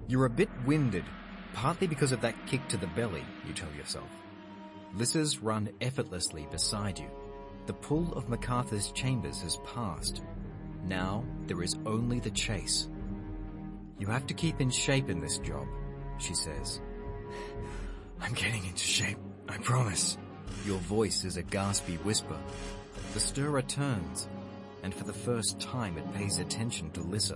You're a bit winded, partly because of that kick to the belly, you tell yourself. Lyssa's run effortlessly beside you. The pull of MacArthur's chambers has passed. Now there is only the chase. You have to keep in shape in this job, she says. I'm getting into shape, I promise. Your voice is a gaspy whisper. The stirrer turns, and for the first time it pays attention to Lyssa.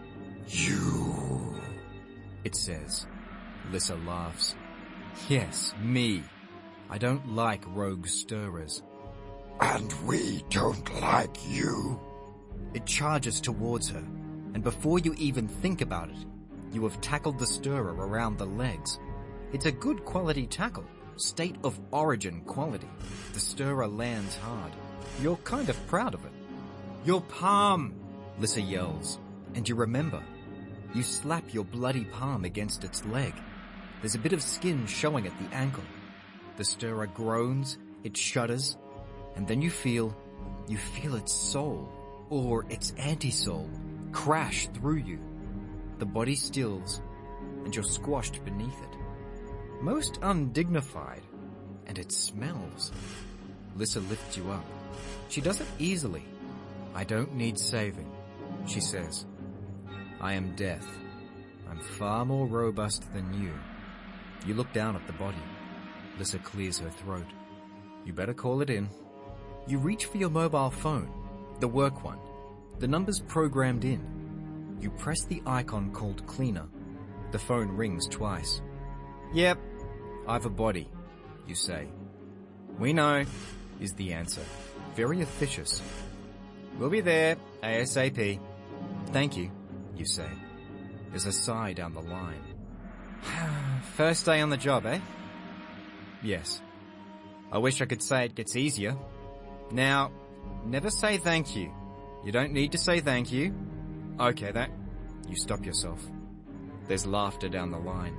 You, it says. Lyssa laughs. Yes, me. I don't like rogue stirrers. And we don't like you. It charges towards her, and before you even think about it, you have tackled the stirrer around the legs. It's a good quality tackle, state of origin quality. The stirrer lands hard. You're kind of proud of it. Your palm, Lyssa yells, and you remember. You slap your bloody palm against its leg. There's a bit of skin showing at the ankle. The stirrer groans, it shudders, and then you feel its soul, or its anti-soul, crash through you. The body stills, and you're squashed beneath it. Most undignified, and it smells. Lyssa lifts you up. She does it easily. I don't need saving, she says. I am death. I'm far more robust than you. You look down at the body. Lyssa clears her throat. You better call it in. You reach for your mobile phone, the work one. The number's programmed in. You press the icon called cleaner. The phone rings twice. Yep, I've a body, you say. We know, is the answer. Very officious. We'll be there, ASAP. Thank you, you say. There's a sigh down the line. First day on the job, eh? Yes. I wish I could say it gets easier. Now, never say thank you. You don't need to say thank you. Okay, that... You stop yourself. There's laughter down the line.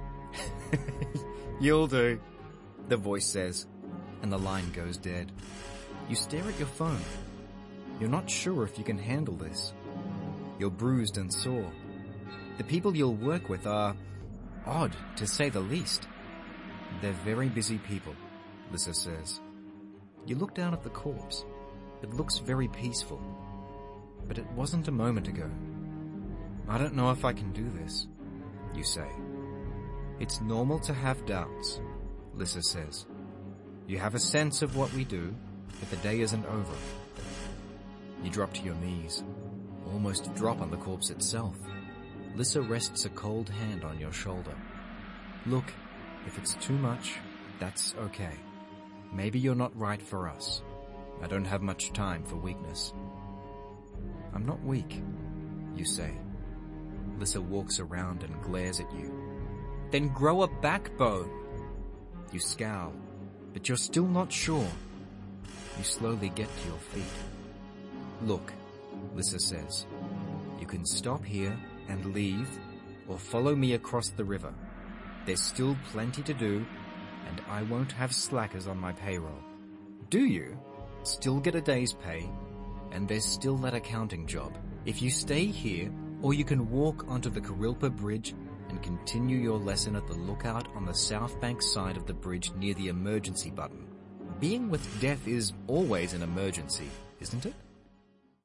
You'll do, the voice says, and the line goes dead. You stare at your phone. You're not sure if you can handle this. You're bruised and sore. The people you'll work with are odd, to say the least. They're very busy people, Lyssa says. You look down at the corpse. It looks very peaceful. But it wasn't a moment ago. I don't know if I can do this, you say. It's normal to have doubts, Lyssa says. You have a sense of what we do, but the day isn't over. You drop to your knees, almost drop on the corpse itself. Lyssa rests a cold hand on your shoulder. Look, if it's too much, that's okay. Maybe you're not right for us. I don't have much time for weakness. I'm not weak, you say. Lyssa walks around and glares at you. Then grow a backbone. You scowl, but you're still not sure. You slowly get to your feet. Look, Lyssa says. You can stop here and leave, or follow me across the river. There's still plenty to do, and I won't have slackers on my payroll. Do you? Still get a day's pay, and there's still that accounting job. If you stay here, or you can walk onto the Kurilpa Bridge and continue your lesson at the lookout on the south bank side of the bridge near the emergency button. Being with death is always an emergency, isn't it?